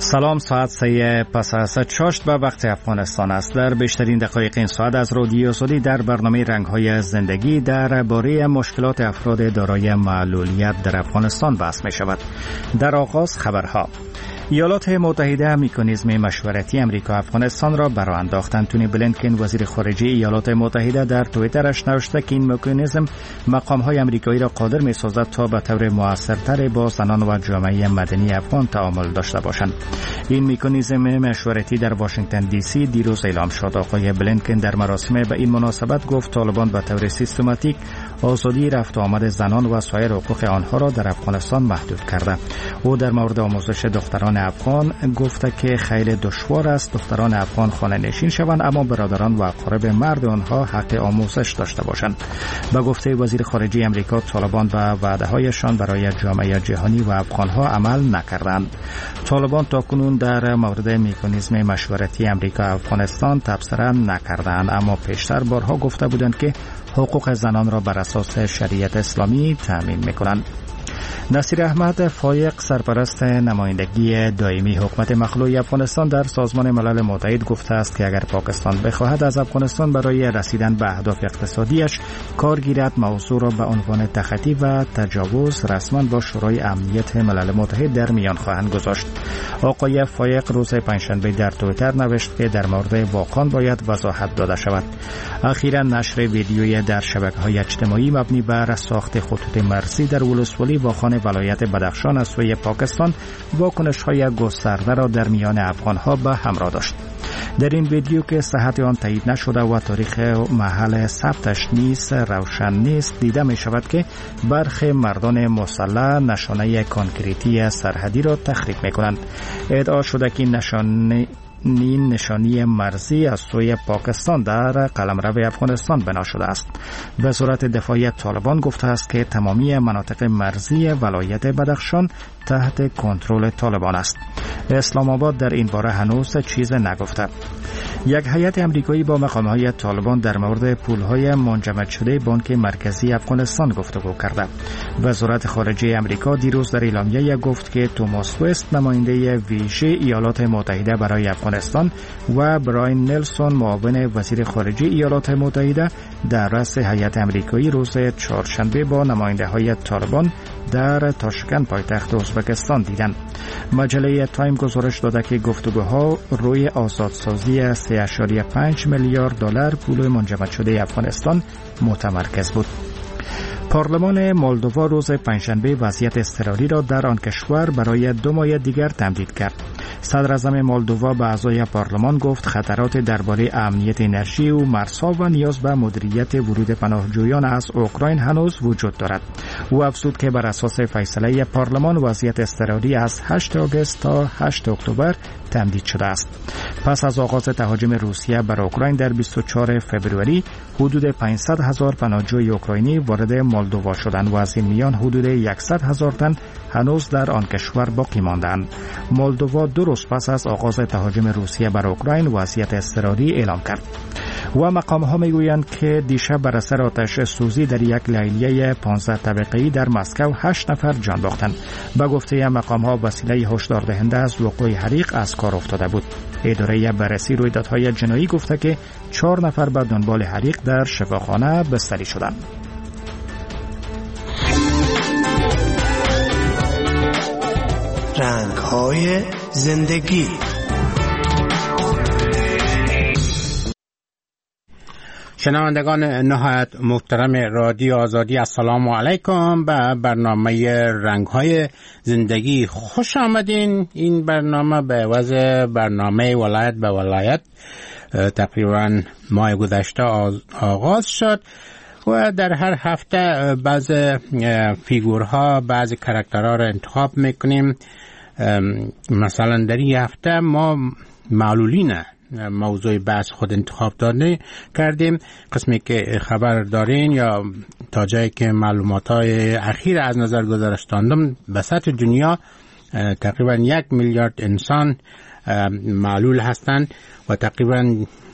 سلام، ساعت 3 پس از چاشت به وقت افغانستان است. در بیشترین دقایق این ساعت از رادیو سعودی در برنامه رنگ‌های زندگی درباره مشکلات افراد دارای معلولیت در افغانستان بحث می شود. در آغاز خبرها. ایالات متحده مکانیزم مشورتی امریکا افغانستان را برآ انداخت. انتونی بلینکن وزیر خارجه ایالات متحده در توییترش نوشته که این مکانیزم مقام‌های امریکایی را قادر می‌سازد تا به طور مؤثرتر با زنان و جامعه مدنی افغان تعامل داشته باشند. این مکانیزم مشورتی در واشنگتن دی سی دیروز اعلام شد. آقای بلینکن در مراسم به این مناسبت گفت طالبان به طور سیستماتیک آزادی رفت و آمد زنان و سایر حقوق آنها را در افغانستان محدود کرده. او در مورد آموزش دختران افغان گفته که خیلی دشوار است دختران افغان خانه نشین شوند، اما برادران و اقارب مرد آنها حق آموزش داشته باشند. به گفته وزیر خارجه امریکا، طالبان به وعده‌هایشان برای جامعه جهانی و افغانها عمل نکردند. طالبان تاکنون در مورد مکانیزم مشورتی امریکا افغانستان تبصره نکردند، اما پیشتر بارها گفته بودند که حقوق زنان را بر اساس شریعت اسلامی تامین می‌کنند. نصیر احمد فایق، سرپرست نمایندگی دائمی حکومت مخلوع افغانستان در سازمان ملل متحد، گفته است که اگر پاکستان بخواهد از افغانستان برای رسیدن به اهداف اقتصادیش کار گیرد، موضوع را به عنوان تخطی و تجاوز رسما با شورای امنیت ملل متحد در میان خواهند گذاشت. آقای فایق روز پنجشنبه در توییتر نوشت که در مورد واقعا باید وضاحت داده شود. اخیرا نشر ویدیویی در شبکه‌های اجتماعی مبنی بر ساخت خطوط مرزی در ولسوالی واخان ولایت بدخشان از سوی پاکستان واکنش‌های گسترده را در میان افغان‌ها به همراه داشت. در این ویدیو که صحت آن تایید نشده و تاریخ محل ثبتش نیز روشن نیست، دیده می شود که برخی مردان مسلح نشانه کانکریتی سرحدی را تخریب می کنند. ادعا شده که نشانی مرزی از سوی پاکستان در قلمرو افغانستان بنا شده است. وزارت دفاع طالبان گفته است که تمامی مناطق مرزی ولایت بدخشان تحت کنترل طالبان است. اسلام آباد در این باره هنوز چیز نگفته. یک هیئت امریکایی با مقام‌های طالبان در مورد پول‌های منجمد شده بانک مرکزی افغانستان گفتگو کرده. وزارت خارجه امریکا دیروز در اعلامیه گفت که توماس وست، نماینده ویژه ایالات متحده برای افغانستان، و براین نلسون، معاون وزیر خارجه ایالات متحده، در رأس هیئت امریکایی روز چهارشنبه با نماینده‌های طالبان در تاشکند پایتخت ازبکستان دیدند. مجله تایم گزارش داده که گفتگوها روی آزادسازی 3.5 میلیارد دلار پول منجمد شده افغانستان متمرکز بود. پارلمان مولدووا روز پنجشنبه وضعیت اضطراری را در آن کشور برای 2 ماه دیگر تمدید کرد. صدر اعظم مولدووا به اعضای پارلمان گفت خطرات درباره امنیت انرژی و مرزها و نیاز به مدیریت ورود پناهجویان از اوکراین هنوز وجود دارد. او افزود که بر اساس فیصله پارلمان وضعیت اضطراری از 8 آگوست تا 8 اکتبر تمدید شده است. پس از آغاز تهاجم روسیه بر اوکراین در 24 فوریه حدود 500,000 پناهجوی اوکراینی وارد مولدووا شدند و از این میان حدود 100,000 تن هنوز در آن کشور باقی ماندند. مولدووا 2 روز پس از آغاز تهاجم روسیه بر اوکراین وضعیت اضطراری اعلام کرد. و مقام‌ها میگویند که دیشب بر اثر آتش سوزی در یک لیلیه 15 طبقه‌ای در مسکو 8 نفر جان باختند. به گفته مقام‌ها وسیله هشدار دهنده از وقوع حریق از کار افتاده بود. اداره بررسی رویدادهای جنایی گفته که 4 نفر به دنبال حریق در شفاخانه بستری شدند. رنگ‌های زندگی. شنوندگان نهایت محترم رادیو آزادی، السلام علیکم. به برنامه رنگ‌های زندگی خوش آمدین. این برنامه به عوض برنامه ولایت به ولایت تقریبا ماه گذشته آغاز شد و در هر هفته بعض فیگورها، بعض کاراکترها را انتخاب میکنیم. مثلا در این هفته ما معلولین موضوع بحث خود انتخاب داده کردیم. قسمی که خبر دارین یا تا جایی که معلومات‌های اخیر از نظر گذاشتم، به سطح دنیا تقریبا 1 میلیارد انسان معلول هستند و تقریبا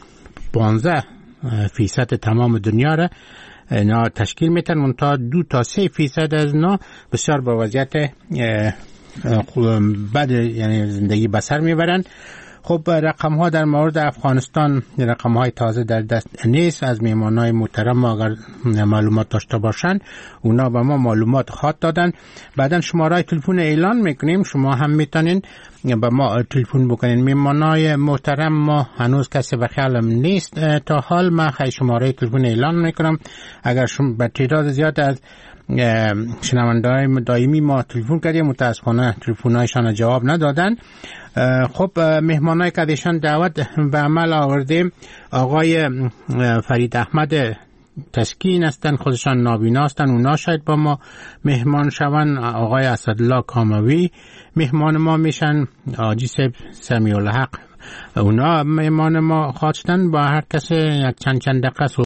15% تمام دنیا را اینا تشکیل میتن. منتها 2 تا 3% از اینا بسیار با وضعیت بد یعنی زندگی بسر میبرن. خب رقم ها در مورد افغانستان رقم های تازه در دست نیست. از میهمانای محترم اگر معلومات داشته باشن اونا به ما معلومات خواهد دادن. بعدن شماره تلفن اعلان میکنیم، شما هم میتونین به ما تلفن بکنین. میهمانای محترم ما هنوز کسی به خیالم نیست تا حال. من خیلی شماره تلفن اعلان میکنم. اگر شما به تعداد زیاد از شنونده‌های دائمی ما تلفن کردیم، متاسفانه تلفن‌هایشان جواب ندادن. خب مهمانای که ایشان دعوت به عمل آورده آقای فرید احمد تسکین هستن، خودشان نابینا هستن، اونا شاید با ما مهمان شون. آقای اسدالله کاموی مهمان ما میشن، آجی سمیع الحق اونا مهمان ما خواستن. با هر کسی یک چند دقیقه